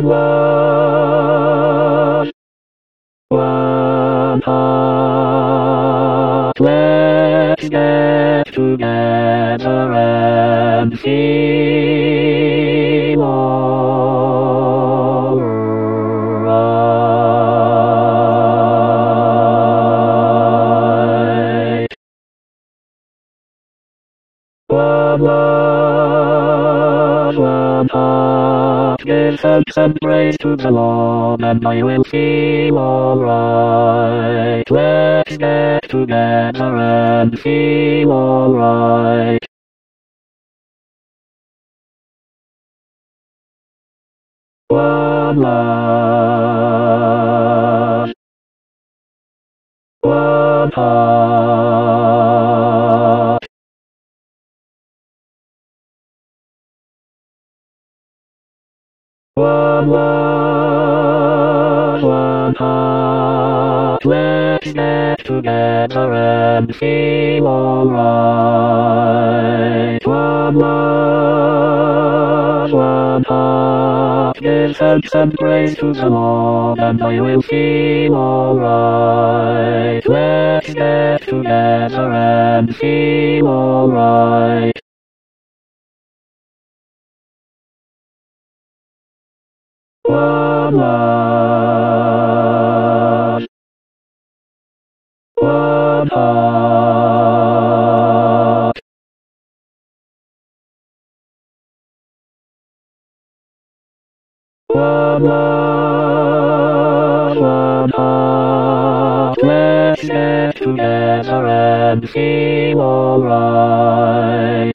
love, one heart. Let's get together and feel alright. One love, one heart. Give thanks and praise to the Lord, and I will feel alright. Let's get together and feel alright. One love, one heart. One love, one heart. Let's get together and feel alright. One love, one heart. Give thanks and praise to the Lord, and I will feel alright. Let's get together and feel alright. One love, one heart. One love, one heart. Let's get together and feel alright.